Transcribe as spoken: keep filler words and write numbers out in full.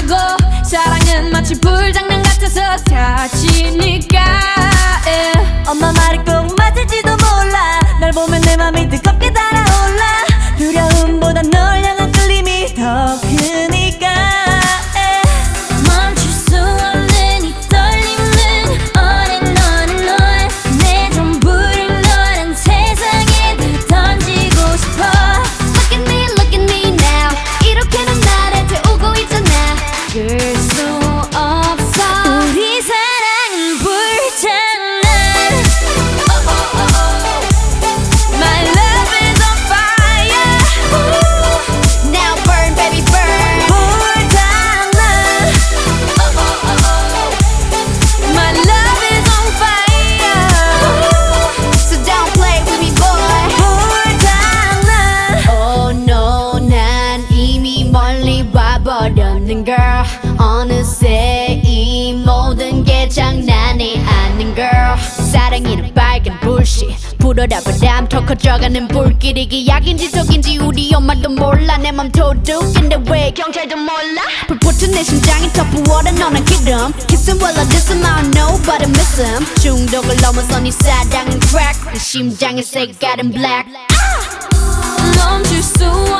말고 사랑은 마치 불장난 같아서 다치니까 yeah. 엄마 말이 꼭 맞을지도 몰라. 널 보면 내 맘이 뜨겁게 달아올라. 두려움보다 널 향한 끌림이 더 크니까 yeah. 멈출 수 없는 이 떨림은 on and on and on. 내 전부를 너란 세상에 다 던지고 싶어. Look at me, look at me now. 이렇게는 나를 태우고 있잖아. 그럴 수 없어. 우리 사랑은 불장난. Oh, oh, oh, oh. My love is on fire. Ooh. Now burn, baby, burn. 불장난. Oh, oh, oh, oh. My love is on fire. Ooh. So don't play with me, boy. 불장난. Oh no, 난 이미 멀리 와버렸는 girl. 어느새 이 모든 게 장난이 아닌 girl. 사랑이란 빨간 불씨 불어라 바람 더 커져가는 불길이 기약인지 독인지 우리 엄마도 몰라. 내 맘 도둑인데 왜 경찰도 몰라. 불붙은 내 심장이 더 부어라. 너는 기름 Kiss him while I diss him. I don't know but I miss him. 중독을 넘어선 이 사랑은 crack. 내 심장의 색깔은 black. 멈출 수